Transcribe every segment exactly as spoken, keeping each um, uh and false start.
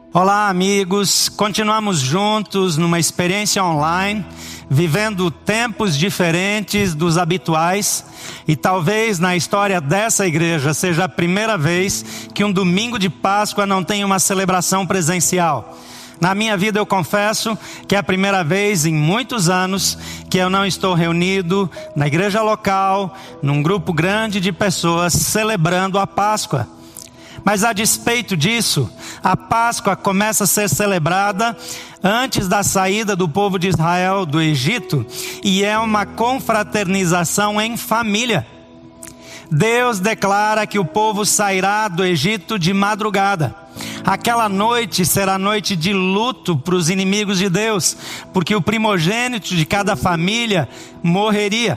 Olá, amigos. Continuamos juntos numa experiência online, vivendo tempos diferentes dos habituais. E talvez na história dessa igreja seja a primeira vez que um domingo de Páscoa não tem uma celebração presencial. Na minha vida eu confesso que é a primeira vez em muitos anos que eu não estou reunido na igreja local, num grupo grande de pessoas celebrando a Páscoa. Mas a despeito disso, a Páscoa começa a ser celebrada antes da saída do povo de Israel do Egito, e é uma confraternização em família. Deus declara que o povo sairá do Egito de madrugada. Aquela noite será noite de luto para os inimigos de Deus, porque o primogênito de cada família morreria.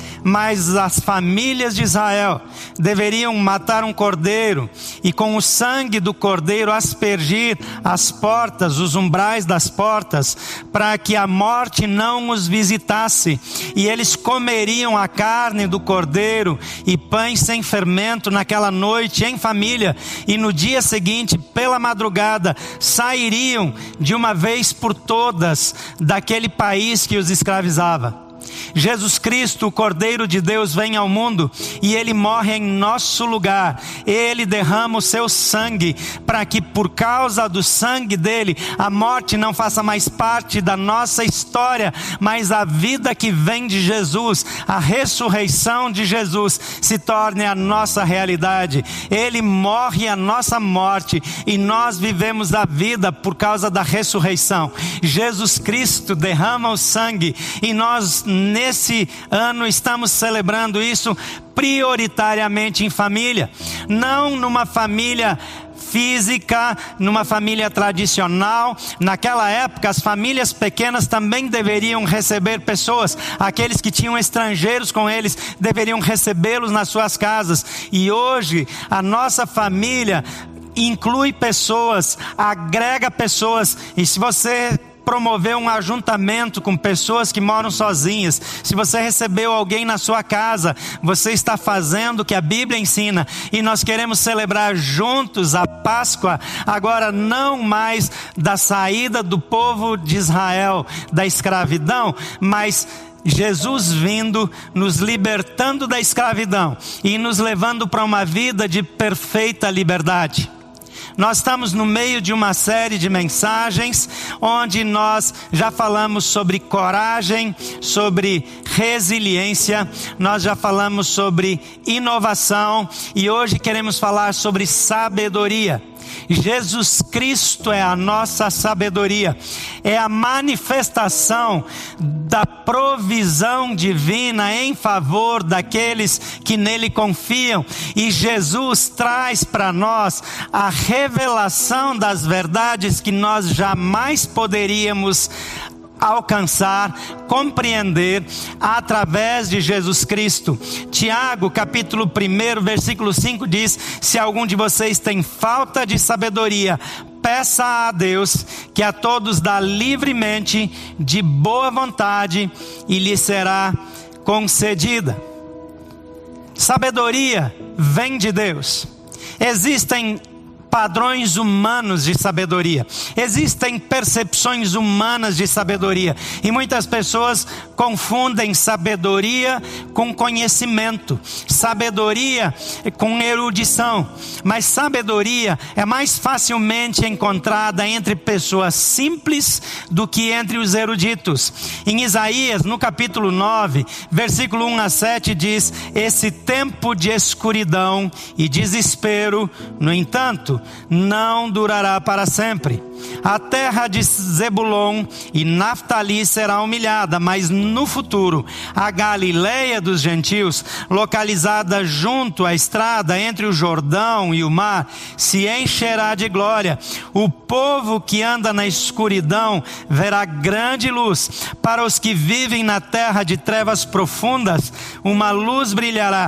Mas as famílias de Israel deveriam matar um cordeiro e com o sangue do cordeiro aspergir as portas, os umbrais das portas, para que a morte não os visitasse. E eles comeriam a carne do cordeiro e pães sem fermento naquela noite em família. E no dia seguinte, pela madrugada, sairiam de uma vez por todas daquele país que os escravizava. Jesus Cristo, o Cordeiro de Deus, vem ao mundo e Ele morre em nosso lugar. Ele derrama o seu sangue para que por causa do sangue dele a morte não faça mais parte da nossa história, mas a vida que vem de Jesus, a ressurreição de Jesus se torne a nossa realidade. Ele morre a nossa morte e nós vivemos a vida por causa da ressurreição. Jesus Cristo derrama o sangue e nós nesse ano estamos celebrando isso prioritariamente em família, não numa família física, numa família tradicional. Naquela época as famílias pequenas também deveriam receber pessoas, aqueles que tinham estrangeiros com eles deveriam recebê-los nas suas casas. E hoje a nossa família inclui pessoas, agrega pessoas. E se você promover um ajuntamento com pessoas que moram sozinhas, se você recebeu alguém na sua casa, você está fazendo o que a Bíblia ensina. E nós queremos celebrar juntos a Páscoa, agora não mais da saída do povo de Israel da escravidão, mas Jesus vindo, nos libertando da escravidão e nos levando para uma vida de perfeita liberdade. Nós estamos no meio de uma série de mensagens onde nós já falamos sobre coragem, sobre resiliência, nós já falamos sobre inovação e hoje queremos falar sobre sabedoria. Jesus Cristo é a nossa sabedoria, é a manifestação da provisão divina em favor daqueles que nele confiam, e Jesus traz para nós a revelação das verdades que nós jamais poderíamos alcançar, compreender através de Jesus Cristo. Tiago, capítulo um, versículo cinco diz: se algum de vocês tem falta de sabedoria, peça a Deus, que a todos dá livremente, de boa vontade, e lhe será concedida. Sabedoria vem de Deus. Existem padrões humanos de sabedoria, existem percepções humanas de sabedoria, e muitas pessoas confundem sabedoria com conhecimento, sabedoria com erudição, mas sabedoria é mais facilmente encontrada entre pessoas simples do que entre os eruditos. Em Isaías, no capítulo nove, versículo um a sete diz: esse tempo de escuridão e desespero, no entanto, não durará para sempre. A terra de Zebulon e Naftali será humilhada, mas no futuro a Galileia dos gentios, localizada junto à estrada entre o Jordão e o mar, se encherá de glória. O povo que anda na escuridão verá grande luz. Para os que vivem na terra de trevas profundas, uma luz brilhará.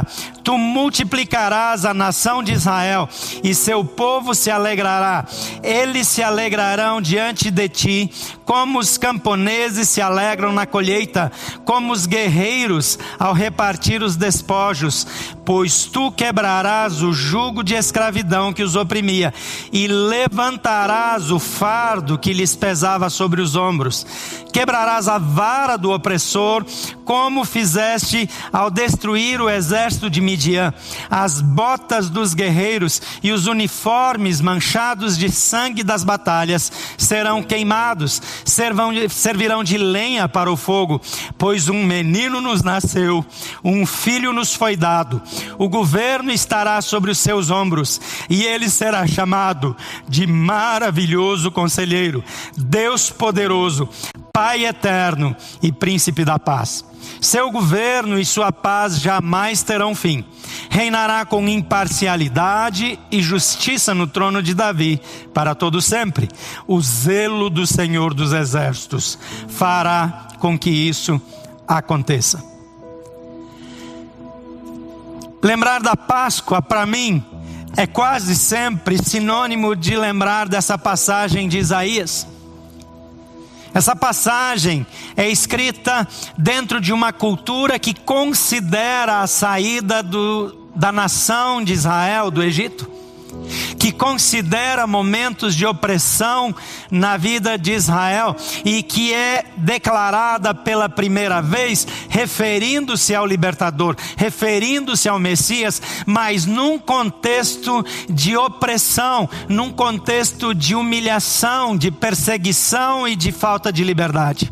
Tu multiplicarás a nação de Israel e seu povo se alegrará. Eles se alegrarão diante de ti, como os camponeses se alegram na colheita, como os guerreiros ao repartir os despojos. Pois tu quebrarás o jugo de escravidão que os oprimia e levantarás o fardo que lhes pesava sobre os ombros. Quebrarás a vara do opressor, como fizeste ao destruir o exército de Midian. As botas dos guerreiros e os uniformes manchados de sangue das batalhas serão queimados, servão, servirão de lenha para o fogo, pois um menino nos nasceu, um filho nos foi dado. O governo estará sobre os seus ombros, e ele será chamado de Maravilhoso Conselheiro, Deus Poderoso, Pai Eterno e Príncipe da Paz. Seu governo e sua paz jamais terão fim. Reinará com imparcialidade e justiça no trono de Davi para todo sempre. O zelo do Senhor dos Exércitos fará com que isso aconteça. Lembrar da Páscoa, para mim, é quase sempre sinônimo de lembrar dessa passagem de Isaías. Essa passagem é escrita dentro de uma cultura que considera a saída do, da nação de Israel do Egito, que considera momentos de opressão na vida de Israel e que é declarada pela primeira vez referindo-se ao libertador, referindo-se ao Messias, mas num contexto de opressão, num contexto de humilhação, de perseguição e de falta de liberdade.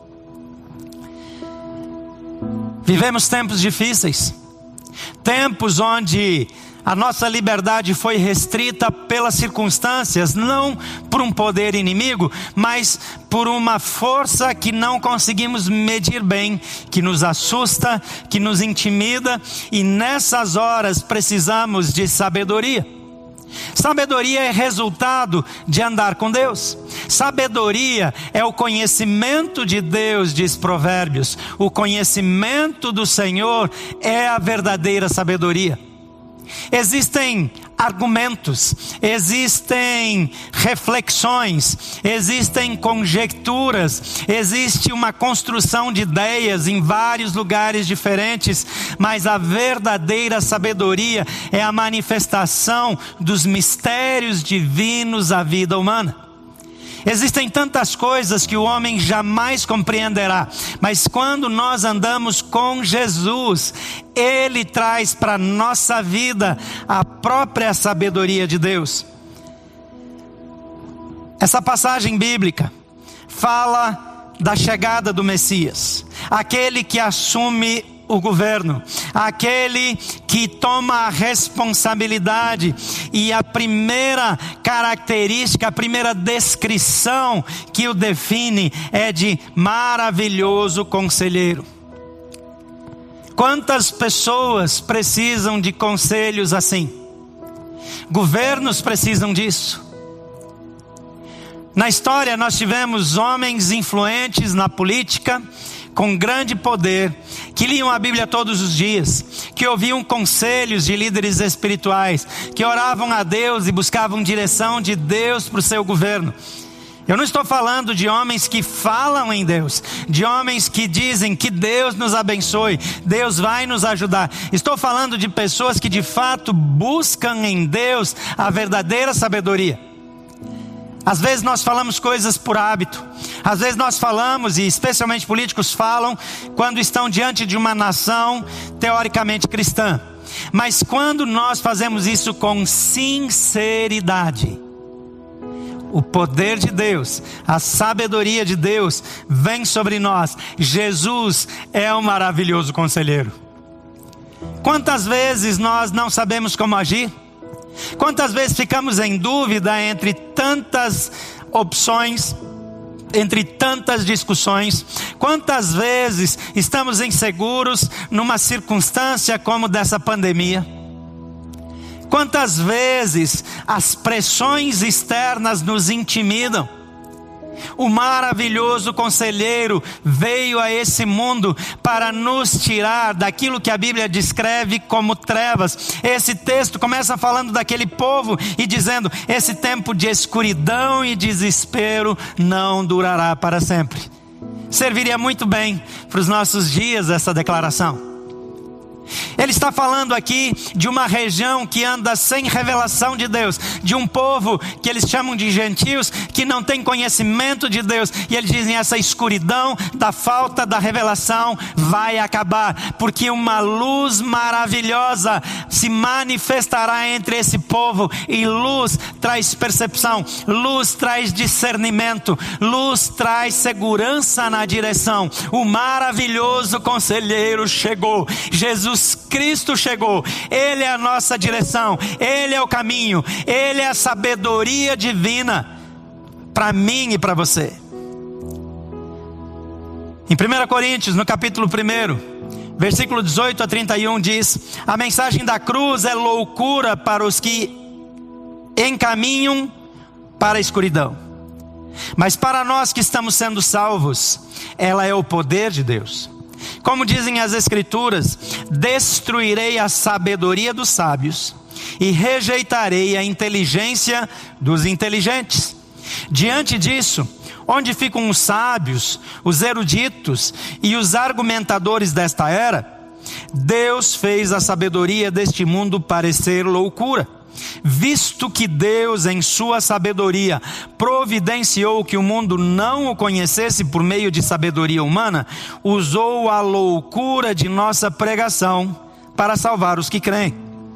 Vivemos tempos difíceis, tempos onde a nossa liberdade foi restrita pelas circunstâncias, não por um poder inimigo, mas por uma força que não conseguimos medir bem, que nos assusta, que nos intimida, e nessas horas precisamos de sabedoria. Sabedoria é resultado de andar com Deus. Sabedoria é o conhecimento de Deus, diz Provérbios. O conhecimento do Senhor é a verdadeira sabedoria. Existem argumentos, existem reflexões, existem conjecturas, existe uma construção de ideias em vários lugares diferentes, mas a verdadeira sabedoria é a manifestação dos mistérios divinos à vida humana. Existem tantas coisas que o homem jamais compreenderá, mas quando nós andamos com Jesus, Ele traz para a nossa vida a própria sabedoria de Deus. Essa passagem bíblica fala da chegada do Messias, aquele que assume o governo, aquele que toma a responsabilidade, e a primeira característica, a primeira descrição que o define é de Maravilhoso Conselheiro. Quantas pessoas precisam de conselhos assim? Governos precisam disso. Na história nós tivemos homens influentes na política, com grande poder, que liam a Bíblia todos os dias, que ouviam conselhos de líderes espirituais, que oravam a Deus e buscavam direção de Deus para o seu governo. Eu não estou falando de homens que falam em Deus, de homens que dizem que Deus nos abençoe, Deus vai nos ajudar. Estou falando de pessoas que de fato buscam em Deus a verdadeira sabedoria. Às vezes nós falamos coisas por hábito. Às vezes nós falamos, e especialmente políticos falam, quando estão diante de uma nação teoricamente cristã. Mas quando nós fazemos isso com sinceridade, o poder de Deus, a sabedoria de Deus vem sobre nós. Jesus é o maravilhoso conselheiro. Quantas vezes nós não sabemos como agir? Quantas vezes ficamos em dúvida entre tantas opções, entre tantas discussões? Quantas vezes estamos inseguros numa circunstância como dessa pandemia? Quantas vezes as pressões externas nos intimidam? O maravilhoso conselheiro veio a esse mundo para nos tirar daquilo que a Bíblia descreve como trevas. Esse texto começa falando daquele povo e dizendo: esse tempo de escuridão e desespero não durará para sempre. Serviria muito bem para os nossos dias essa declaração. Ele está falando aqui de uma região que anda sem revelação de Deus, de um povo que eles chamam de gentios, que não tem conhecimento de Deus, e eles dizem: essa escuridão da falta da revelação vai acabar, porque uma luz maravilhosa se manifestará entre esse povo, e luz traz percepção, luz traz discernimento, luz traz segurança na direção. O maravilhoso conselheiro chegou, Jesus Cristo chegou, Ele é a nossa direção, Ele é o caminho, Ele é a sabedoria divina para mim e para você. Em primeira Coríntios, no capítulo um, versículo dezoito a trinta e um diz: a mensagem da cruz é loucura para os que encaminham para a escuridão, mas para nós que estamos sendo salvos, ela é o poder de Deus. Como dizem as Escrituras: destruirei a sabedoria dos sábios e rejeitarei a inteligência dos inteligentes. Diante disso, onde ficam os sábios, os eruditos e os argumentadores desta era? Deus fez a sabedoria deste mundo parecer loucura, visto que Deus, em sua sabedoria, providenciou que o mundo não o conhecesse por meio de sabedoria humana, usou a loucura de nossa pregação para salvar os que creem.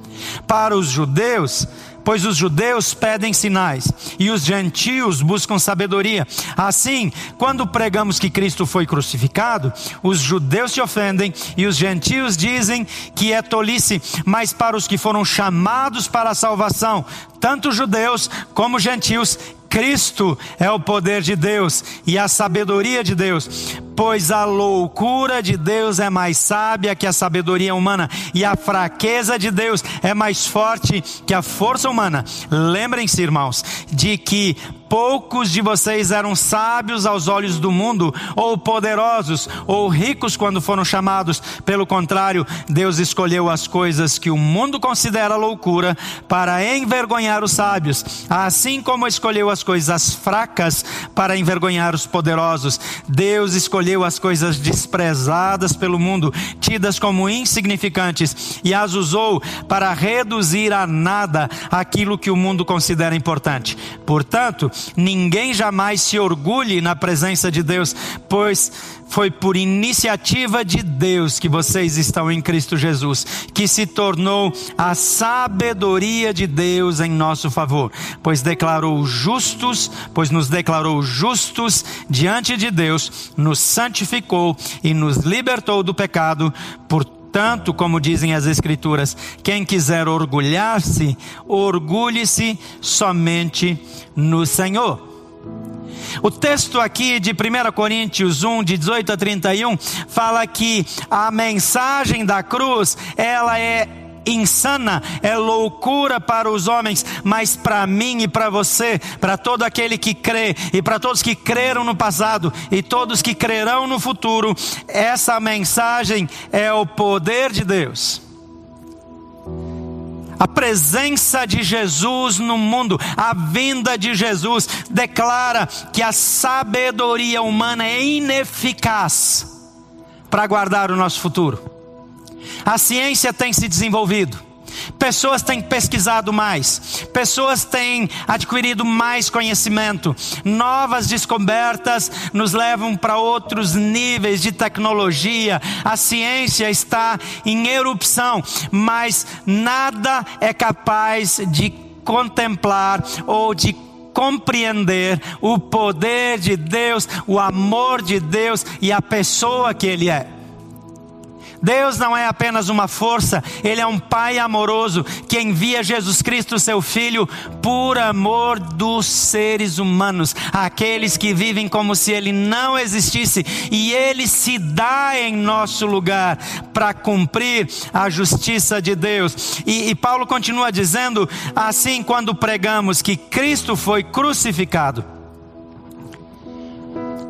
Para os judeus, pois os judeus pedem sinais e os gentios buscam sabedoria. Assim, quando pregamos que Cristo foi crucificado, os judeus se ofendem e os gentios dizem que é tolice. Mas para os que foram chamados para a salvação, tanto judeus como gentios, Cristo é o poder de Deus e a sabedoria de Deus, pois a loucura de Deus é mais sábia que a sabedoria humana, e a fraqueza de Deus é mais forte que a força humana. Lembrem-se, irmãos, de que poucos de vocês eram sábios aos olhos do mundo, ou poderosos, ou ricos quando foram chamados. Pelo contrário, Deus escolheu as coisas que o mundo considera loucura para envergonhar os sábios, assim como escolheu as coisas fracas para envergonhar os poderosos. Deus escolheu as coisas desprezadas pelo mundo, tidas como insignificantes, e as usou para reduzir a nada aquilo que o mundo considera importante. Portanto, ninguém jamais se orgulhe na presença de Deus, pois foi por iniciativa de Deus que vocês estão em Cristo Jesus, que se tornou a sabedoria de Deus em nosso favor, pois declarou justos, pois nos declarou justos diante de Deus, nos santificou e nos libertou do pecado. Portanto, como dizem as Escrituras, quem quiser orgulhar-se, orgulhe-se somente no Senhor. O texto aqui de primeira Coríntios um, de dezoito a trinta e um, fala que a mensagem da cruz, ela é insana, é loucura para os homens, mas para mim e para você, para todo aquele que crê, e para todos que creram no passado, e todos que crerão no futuro, essa mensagem é o poder de Deus. A presença de Jesus no mundo, a vinda de Jesus, declara que a sabedoria humana é ineficaz para guardar o nosso futuro. A ciência tem se desenvolvido, pessoas têm pesquisado mais, pessoas têm adquirido mais conhecimento, novas descobertas nos levam para outros níveis de tecnologia. A ciência está em erupção, mas nada é capaz de contemplar ou de compreender o poder de Deus, o amor de Deus e a pessoa que Ele é. Deus não é apenas uma força, Ele é um Pai amoroso que envia Jesus Cristo, seu Filho, por amor dos seres humanos, aqueles que vivem como se Ele não existisse, e Ele se dá em nosso lugar para cumprir a justiça de Deus. E, e Paulo continua dizendo assim: quando pregamos que Cristo foi crucificado,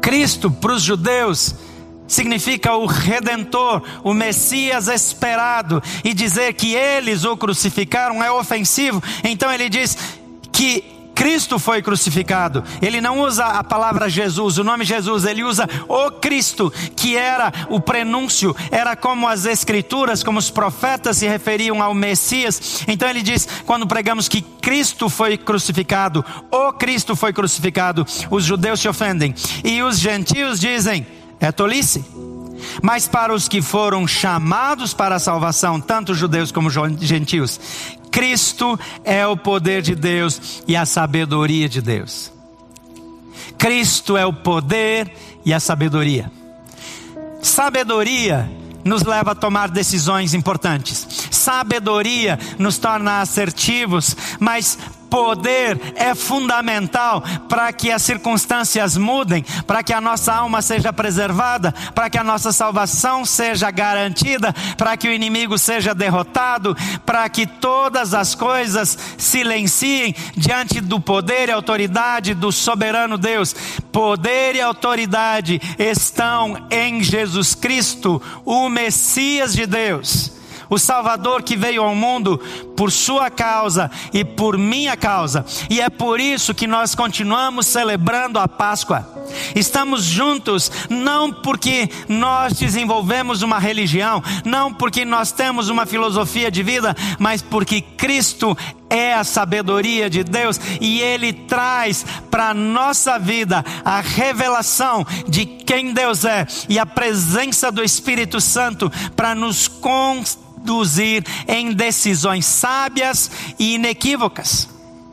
Cristo para os judeus significa o Redentor, o Messias esperado, e dizer que eles o crucificaram é ofensivo. Então ele diz que Cristo foi crucificado. Ele não usa a palavra Jesus, o nome Jesus, ele usa o Cristo, que era o prenúncio, era como as escrituras, como os profetas se referiam ao Messias. Então ele diz, quando pregamos que Cristo foi crucificado, o Cristo foi crucificado, os judeus se ofendem, e os gentios dizem, é tolice. Mas para os que foram chamados para a salvação, tanto judeus como gentios, Cristo é o poder de Deus e a sabedoria de Deus. Cristo é o poder e a sabedoria. Sabedoria nos leva a tomar decisões importantes. Sabedoria nos torna assertivos, mas poder é fundamental para que as circunstâncias mudem, para que a nossa alma seja preservada, para que a nossa salvação seja garantida, para que o inimigo seja derrotado, para que todas as coisas silenciem diante do poder e autoridade do soberano Deus. Poder e autoridade estão em Jesus Cristo, o Messias de Deus, o Salvador que veio ao mundo por sua causa e por minha causa. E é por isso que nós continuamos celebrando a Páscoa. Estamos juntos, não porque nós desenvolvemos uma religião, não porque nós temos uma filosofia de vida, mas porque Cristo é a sabedoria de Deus e Ele traz para a nossa vida a revelação de quem Deus é e a presença do Espírito Santo para nos conduzir em decisões sábias e inequívocas.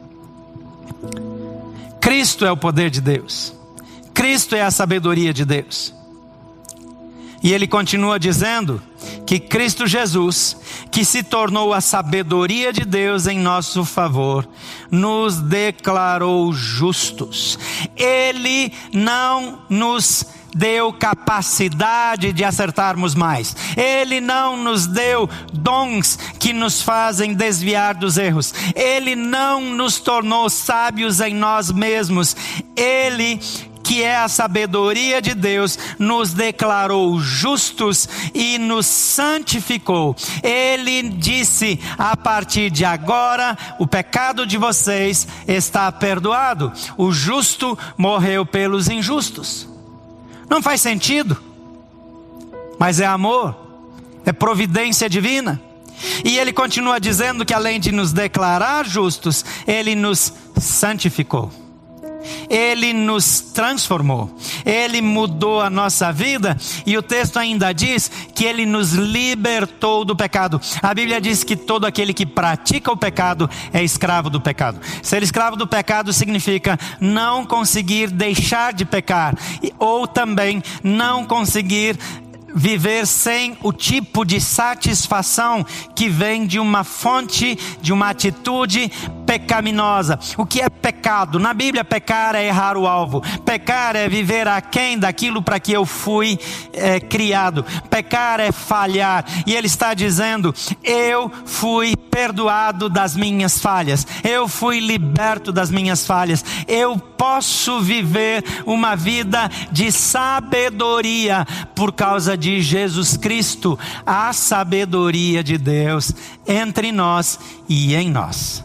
Cristo é o poder de Deus. Cristo é a sabedoria de Deus. E ele continua dizendo que Cristo Jesus, que se tornou a sabedoria de Deus em nosso favor, nos declarou justos. Ele não nos deu capacidade de acertarmos mais. Ele não nos deu dons que nos fazem desviar dos erros. Ele não nos tornou sábios em nós mesmos. Ele, que é a sabedoria de Deus, nos declarou justos e nos santificou. Ele disse, a partir de agora, o pecado de vocês está perdoado. O justo morreu pelos injustos. Não faz sentido, mas é amor, é providência divina. E ele continua dizendo que além de nos declarar justos, ele nos santificou. Ele nos transformou, Ele mudou a nossa vida, e o texto ainda diz que Ele nos libertou do pecado. A Bíblia diz que todo aquele que pratica o pecado é escravo do pecado. Ser escravo do pecado significa não conseguir deixar de pecar, ou também não conseguir viver sem o tipo de satisfação que vem de uma fonte, de uma atitude pecaminosa. O que é pecado? Na Bíblia, pecar é errar o alvo. Pecar é viver aquém daquilo para que eu fui é, criado. Pecar é falhar. E ele está dizendo, eu fui perdoado das minhas falhas. Eu fui liberto das minhas falhas. Eu posso viver uma vida de sabedoria por causa de de Jesus Cristo, a sabedoria de Deus entre nós e em nós.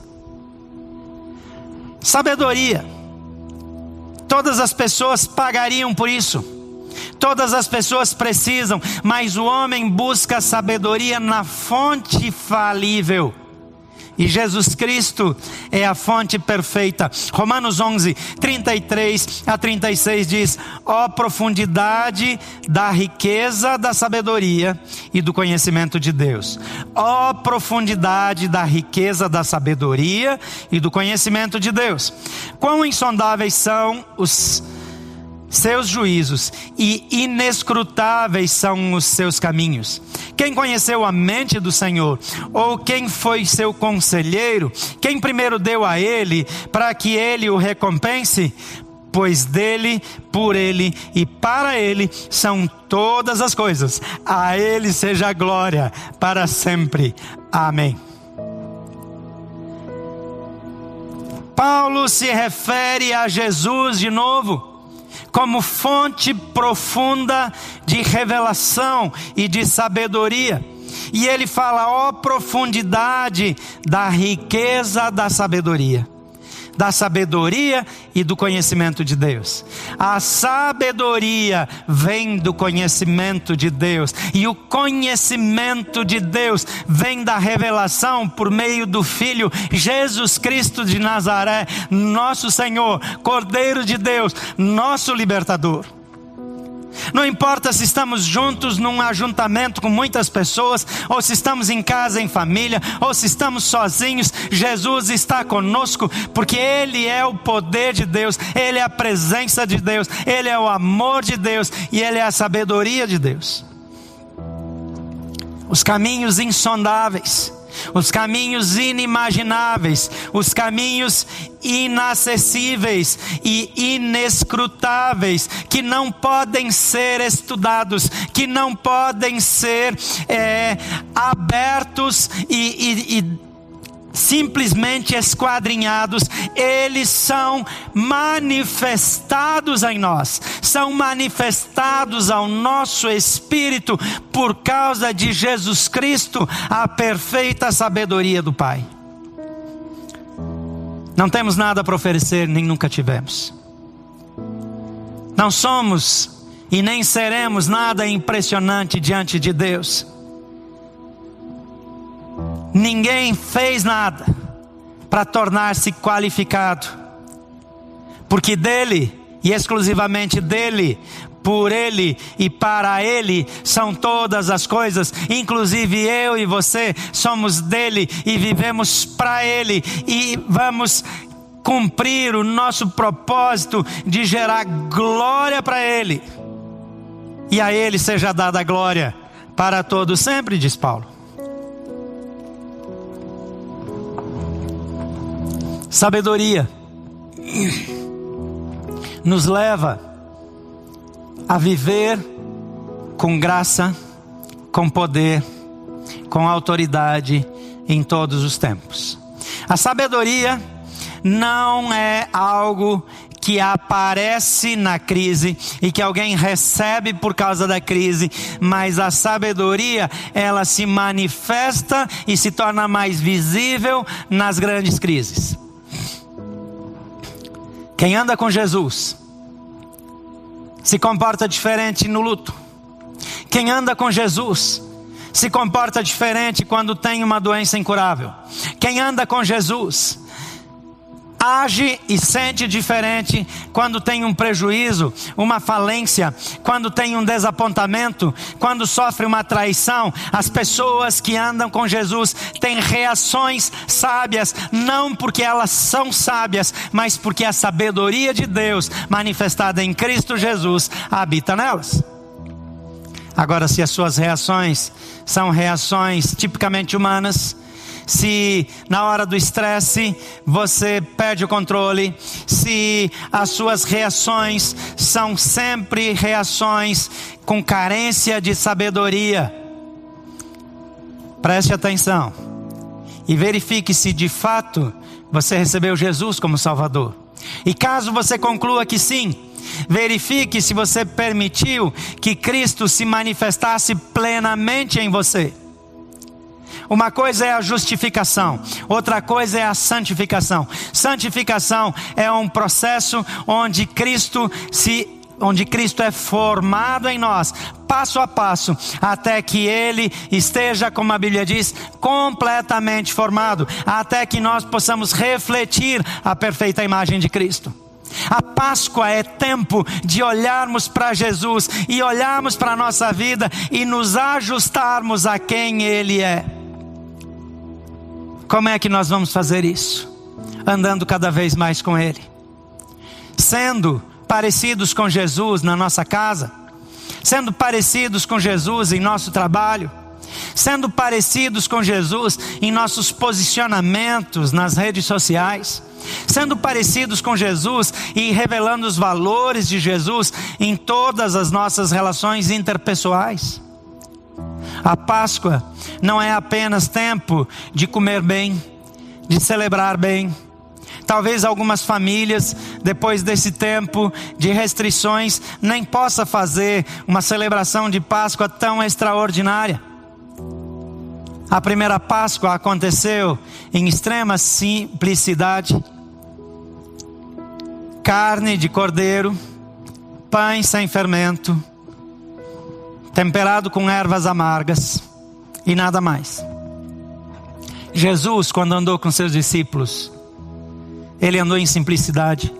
Sabedoria. Todas as pessoas pagariam por isso. Todas as pessoas precisam, mas o homem busca sabedoria na fonte falível. E Jesus Cristo é a fonte perfeita. Romanos onze, trinta e três a trinta e seis diz: ó profundidade da riqueza da sabedoria e do conhecimento de Deus. Ó profundidade da riqueza da sabedoria e do conhecimento de Deus. Quão insondáveis são os seus juízos e inescrutáveis são os seus caminhos. Quem conheceu a mente do Senhor? Ou quem foi seu conselheiro? Quem primeiro deu a ele para que ele o recompense? Pois dele, por ele e para ele são todas as coisas. A ele seja a glória para sempre. Amém. Paulo se refere a Jesus de novo como fonte profunda de revelação e de sabedoria. E ele fala, ó profundidade da riqueza da sabedoria. Da sabedoria e do conhecimento de Deus. A sabedoria vem do conhecimento de Deus. E o conhecimento de Deus vem da revelação por meio do Filho Jesus Cristo de Nazaré, nosso Senhor, Cordeiro de Deus, nosso libertador. Não importa se estamos juntos num ajuntamento com muitas pessoas, ou se estamos em casa, em família, ou se estamos sozinhos, Jesus está conosco, porque Ele é o poder de Deus, Ele é a presença de Deus, Ele é o amor de Deus, e Ele é a sabedoria de Deus. Os caminhos insondáveis, os caminhos inimagináveis, os caminhos inacessíveis e inescrutáveis, que não podem ser estudados, que não podem ser é, abertos e, e, e simplesmente esquadrinhados, eles são manifestados em nós, são manifestados ao nosso espírito por causa de Jesus Cristo, a perfeita sabedoria do Pai. Não temos nada para oferecer, nem nunca tivemos. Não somos e nem seremos nada impressionante diante de Deus. Ninguém fez nada para tornar-se qualificado, porque dele e exclusivamente dele, por ele e para ele são todas as coisas. Inclusive eu e você somos dele e vivemos para ele, e vamos cumprir o nosso propósito de gerar glória para ele, e a ele seja dada a glória para todos sempre, diz Paulo. Sabedoria nos leva a viver com graça, com poder, com autoridade em todos os tempos. A sabedoria não é algo que aparece na crise e que alguém recebe por causa da crise, mas a sabedoria, ela se manifesta e se torna mais visível nas grandes crises. Quem anda com Jesus se comporta diferente no luto. Quem anda com Jesus se comporta diferente quando tem uma doença incurável. Quem anda com Jesus age e sente diferente quando tem um prejuízo, uma falência, quando tem um desapontamento, quando sofre uma traição. As pessoas que andam com Jesus têm reações sábias, não porque elas são sábias, mas porque a sabedoria de Deus manifestada em Cristo Jesus habita nelas. Agora, se as suas reações são reações tipicamente humanas, se na hora do estresse você perde o controle, se as suas reações são sempre reações com carência de sabedoria, preste atenção e verifique se de fato você recebeu Jesus como Salvador. E caso você conclua que sim, verifique se você permitiu que Cristo se manifestasse plenamente em você. Uma coisa é a justificação, outra coisa é a santificação. Santificação é um processo onde Cristo se, onde Cristo é formado em nós, passo a passo, até que Ele esteja, como a Bíblia diz, completamente formado, até que nós possamos refletir a perfeita imagem de Cristo. A Páscoa é tempo de olharmos para Jesus e olharmos para a nossa vida e nos ajustarmos a quem Ele é. Como é que nós vamos fazer isso? Andando cada vez mais com Ele, sendo parecidos com Jesus na nossa casa, sendo parecidos com Jesus em nosso trabalho, sendo parecidos com Jesus em nossos posicionamentos nas redes sociais, sendo parecidos com Jesus e revelando os valores de Jesus em todas as nossas relações interpessoais. A Páscoa não é apenas tempo de comer bem, de celebrar bem. Talvez algumas famílias, depois desse tempo de restrições, nem possa fazer uma celebração de Páscoa tão extraordinária. A primeira Páscoa aconteceu em extrema simplicidade. Carne de cordeiro, pães sem fermento, temperado com ervas amargas e nada mais. Jesus, quando andou com seus discípulos, ele andou em simplicidade.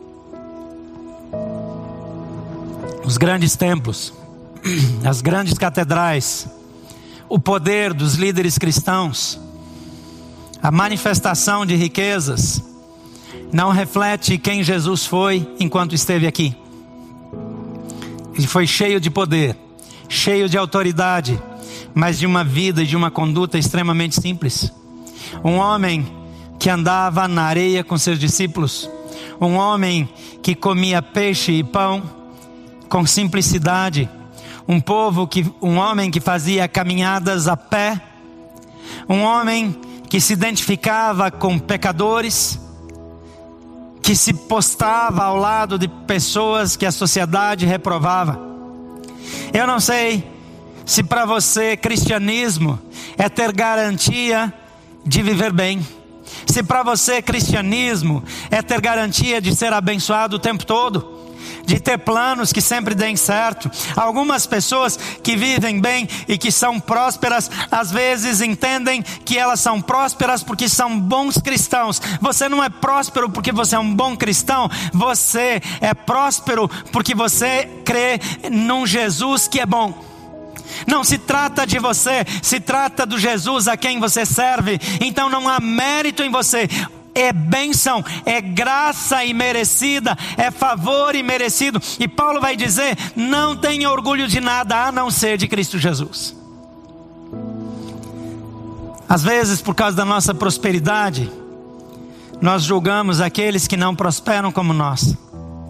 Os grandes templos, as grandes catedrais, o poder dos líderes cristãos, a manifestação de riquezas, não reflete quem Jesus foi enquanto esteve aqui. Ele foi cheio de poder, cheio de autoridade, mas de uma vida e de uma conduta extremamente simples. Um homem que andava na areia com seus discípulos, um homem que comia peixe e pão com simplicidade, um povo que, um homem que fazia caminhadas a pé, um homem que se identificava com pecadores, que se postava ao lado de pessoas que a sociedade reprovava. Eu não sei se para você cristianismo é ter garantia de viver bem. Se para você cristianismo é ter garantia de ser abençoado o tempo todo, de ter planos que sempre deem certo. Algumas pessoas que vivem bem e que são prósperas, às vezes entendem que elas são prósperas porque são bons cristãos. Você não é próspero porque você é um bom cristão. Você é próspero porque você crê num Jesus que é bom. Não se trata de você, se trata do Jesus a quem você serve. Então não há mérito em você. É bênção, é graça imerecida, é favor imerecido. E Paulo vai dizer, não tenha orgulho de nada a não ser de Cristo Jesus. Às vezes, por causa da nossa prosperidade, nós julgamos aqueles que não prosperam como nós.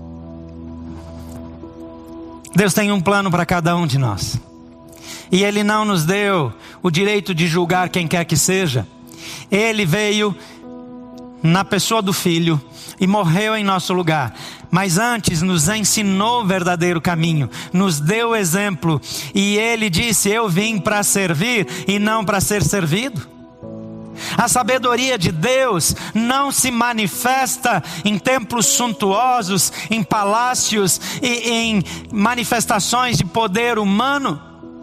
Deus tem um plano para cada um de nós. E Ele não nos deu o direito de julgar quem quer que seja. Ele veio na pessoa do Filho e morreu em nosso lugar, mas antes nos ensinou o verdadeiro caminho, nos deu exemplo, e Ele disse, eu vim para servir e não para ser servido. A sabedoria de Deus não se manifesta em templos suntuosos, em palácios e em manifestações de poder humano,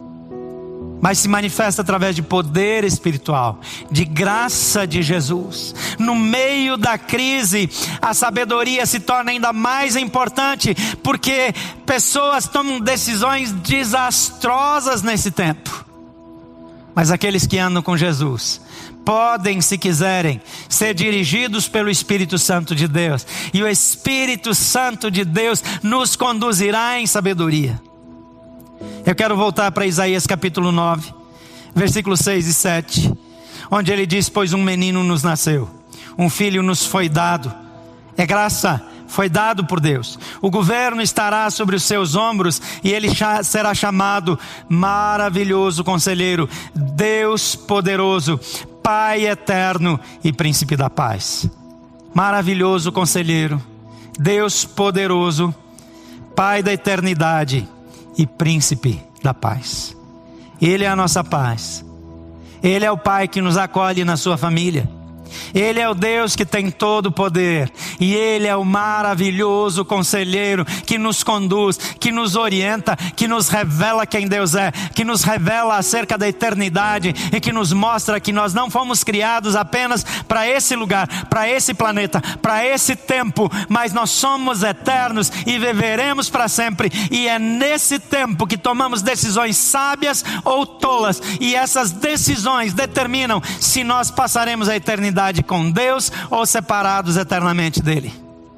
mas se manifesta através de poder espiritual, de graça de Jesus. No meio da crise, a sabedoria se torna ainda mais importante, porque pessoas tomam decisões desastrosas nesse tempo. Mas aqueles que andam com Jesus podem, se quiserem, ser dirigidos pelo Espírito Santo de Deus. E o Espírito Santo de Deus nos conduzirá em sabedoria. Eu quero voltar para Isaías capítulo nove, versículos seis e sete, onde ele diz, pois um menino nos nasceu, um filho nos foi dado, é graça, foi dado por Deus. O governo estará sobre os seus ombros e ele será chamado Maravilhoso Conselheiro, Deus Poderoso, Pai Eterno e Príncipe da Paz. Maravilhoso Conselheiro, Deus Poderoso, Pai da Eternidade e Príncipe da Paz. Ele é a nossa paz. Ele é o Pai que nos acolhe na sua família. Ele é o Deus que tem todo o poder. E Ele é o maravilhoso conselheiro que nos conduz, que nos orienta, que nos revela quem Deus é, que nos revela acerca da eternidade e que nos mostra que nós não fomos criados apenas para esse lugar, para esse planeta, para esse tempo, mas nós somos eternos e viveremos para sempre. E é nesse tempo que tomamos decisões sábias ou tolas, e essas decisões determinam se nós passaremos a eternidade com Deus ou separados eternamente dele.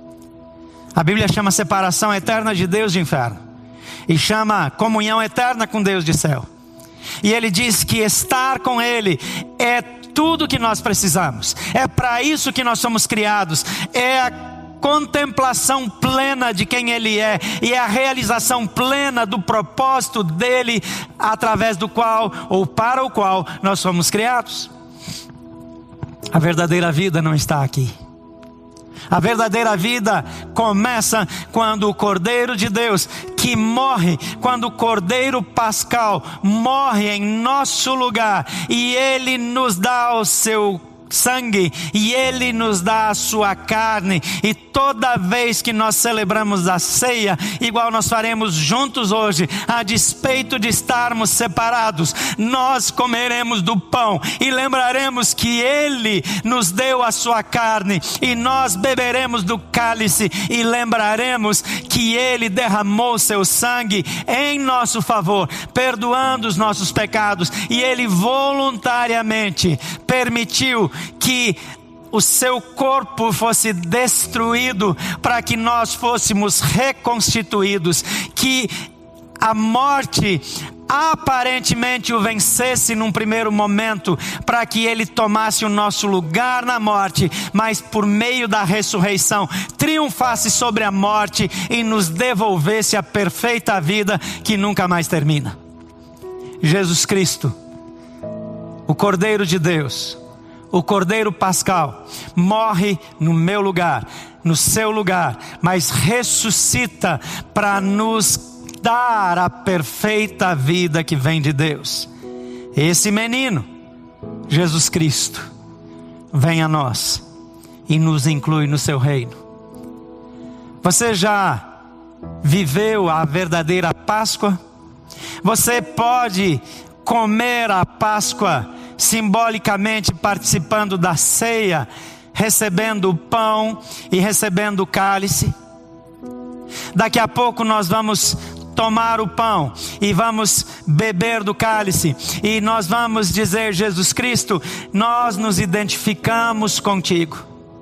A Bíblia chama separação eterna de Deus de inferno e chama comunhão eterna com Deus de céu. E ele diz que estar com ele é tudo que nós precisamos, é para isso que nós somos criados, é a contemplação plena de quem ele é e é a realização plena do propósito dele, através do qual ou para o qual nós somos criados. A verdadeira vida não está aqui. A verdadeira vida começa quando o Cordeiro de Deus, que morre, quando o Cordeiro Pascal morre em nosso lugar, e Ele nos dá o seu sangue, e Ele nos dá a sua carne. E toda vez que nós celebramos a ceia, igual nós faremos juntos hoje, a despeito de estarmos separados, nós comeremos do pão e lembraremos que Ele nos deu a sua carne, e nós beberemos do cálice e lembraremos que Ele derramou seu sangue em nosso favor, perdoando os nossos pecados, e Ele voluntariamente permitiu que o seu corpo fosse destruído para que nós fôssemos reconstituídos, que a morte aparentemente o vencesse num primeiro momento, para que Ele tomasse o nosso lugar na morte, mas por meio da ressurreição triunfasse sobre a morte e nos devolvesse a perfeita vida que nunca mais termina. Jesus Cristo, o Cordeiro de Deus, o Cordeiro Pascal, morre no meu lugar, no seu lugar, mas ressuscita para nos dar a perfeita vida que vem de Deus. Esse menino, Jesus Cristo, vem a nós e nos inclui no seu reino. Você já viveu a verdadeira Páscoa? Você pode comer a Páscoa simbolicamente participando da ceia, recebendo o pão e recebendo o cálice. Daqui a pouco nós vamos tomar o pão e vamos beber do cálice, e nós vamos dizer: Jesus Cristo, nós nos identificamos contigo.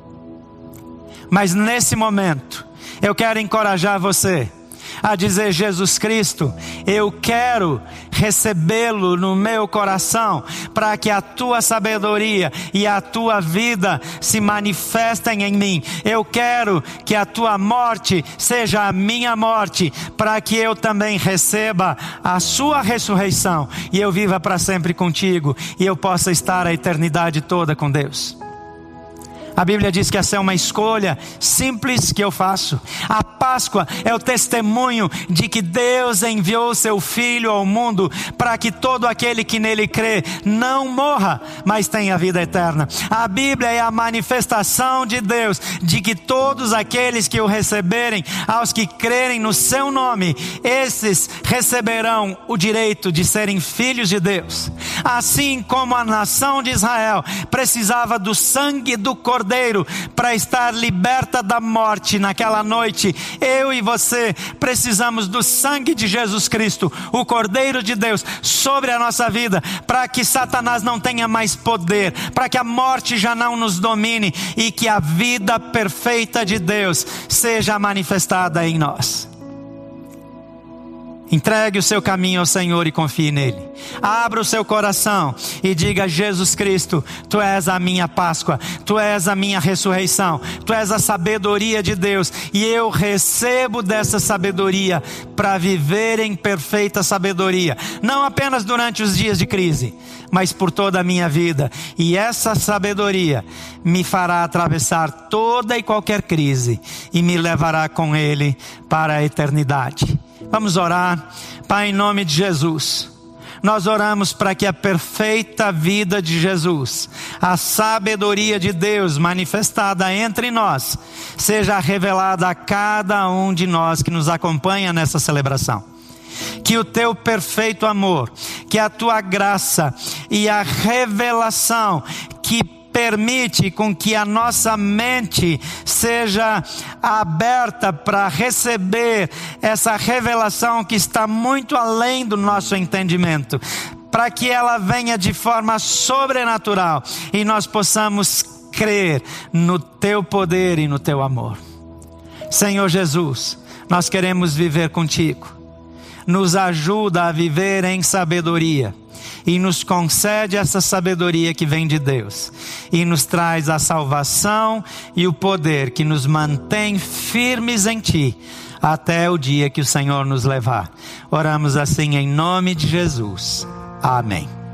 Mas nesse momento eu quero encorajar você a dizer: Jesus Cristo, eu quero recebê-lo no meu coração, para que a tua sabedoria e a tua vida se manifestem em mim. Eu quero que a tua morte seja a minha morte, para que eu também receba a sua ressurreição e eu viva para sempre contigo, e eu possa estar a eternidade toda com Deus. A Bíblia diz que essa é uma escolha simples que eu faço. A Páscoa é o testemunho de que Deus enviou seu Filho ao mundo para que todo aquele que nele crê não morra, mas tenha vida eterna. A Bíblia é a manifestação de Deus de que todos aqueles que o receberem, aos que crerem no seu nome, esses receberão o direito de serem filhos de Deus. Assim como a nação de Israel precisava do sangue do Cordeiro para estar liberta da morte naquela noite, eu e você precisamos do sangue de Jesus Cristo, o Cordeiro de Deus, sobre a nossa vida, para que Satanás não tenha mais poder, para que a morte já não nos domine, e que a vida perfeita de Deus seja manifestada em nós. Entregue o seu caminho ao Senhor e confie nele. Abra o seu coração e diga: Jesus Cristo, tu és a minha Páscoa, tu és a minha ressurreição, tu és a sabedoria de Deus, e eu recebo dessa sabedoria para viver em perfeita sabedoria, não apenas durante os dias de crise, mas por toda a minha vida. E essa sabedoria me fará atravessar toda e qualquer crise e me levará com Ele para a eternidade. Vamos orar. Pai, em nome de Jesus, nós oramos para que a perfeita vida de Jesus, a sabedoria de Deus manifestada entre nós, seja revelada a cada um de nós que nos acompanha nessa celebração. Que o teu perfeito amor, que a tua graça e a revelação que permite com que a nossa mente seja aberta para receber essa revelação que está muito além do nosso entendimento, para que ela venha de forma sobrenatural e nós possamos crer no teu poder e no teu amor. Senhor Jesus, nós queremos viver contigo. Nos ajuda a viver em sabedoria e nos concede essa sabedoria que vem de Deus e nos traz a salvação e o poder que nos mantém firmes em Ti até o dia que o Senhor nos levar. Oramos assim em nome de Jesus. Amém.